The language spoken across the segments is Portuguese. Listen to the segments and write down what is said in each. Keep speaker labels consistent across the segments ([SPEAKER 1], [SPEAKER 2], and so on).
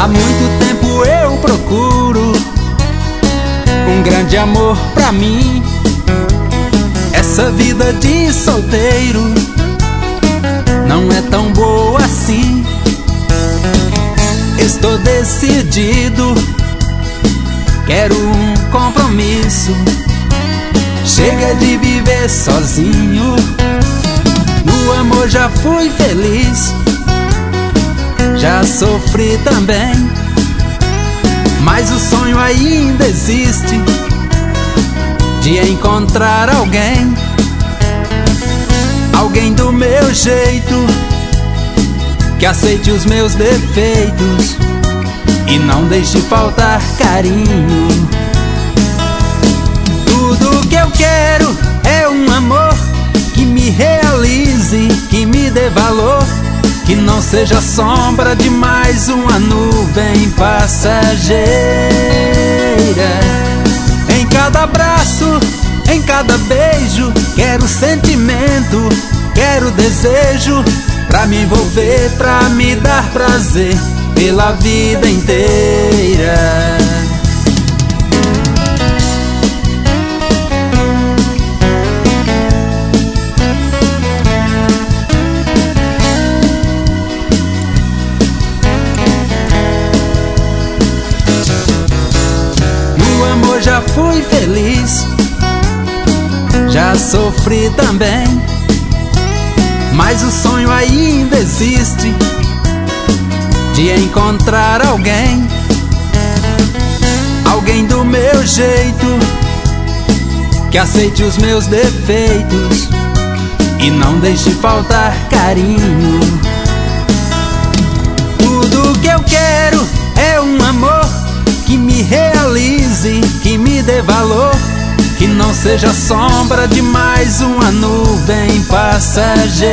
[SPEAKER 1] Há muito tempo eu procuro um grande amor pra mim. Essa vida de solteiro não é tão boa assim. Estou decidido, quero um compromisso. Chega de viver sozinho. No amor já fui feliz, já sofri também, mas o sonho ainda existe de encontrar alguém, alguém do meu jeito, que aceite os meus defeitos e não deixe faltar carinho. Tudo que eu quero é um amor que me realize, que me dê valor, que não seja sombra de mais uma nuvem passageira. Em cada abraço, em cada beijo, quero sentimento, quero desejo, pra me envolver, pra me dar prazer pela vida inteira. Já fui feliz, já sofri também, mas o sonho ainda existe de encontrar alguém, alguém do meu jeito, que aceite os meus defeitos e não deixe faltar carinho. Tudo que eu quero é um amor que me realize, que me dê valor, que não seja sombra de mais uma nuvem passageira.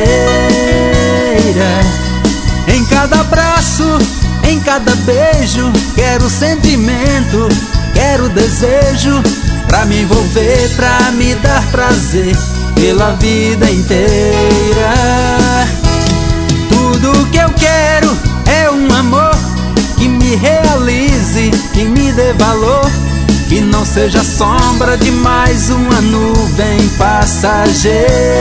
[SPEAKER 1] Em cada abraço, em cada beijo, quero sentimento, quero desejo, pra me envolver, pra me dar prazer pela vida inteira. Tudo que eu quero é um amor que me realize, que me dê valor, que não seja sombra de mais uma nuvem passageira.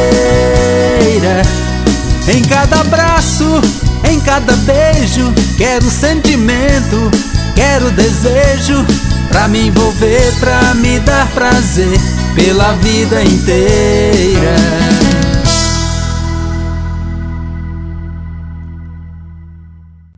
[SPEAKER 1] Em cada abraço, em cada beijo, quero sentimento, quero desejo, pra me envolver, pra me dar prazer pela vida inteira.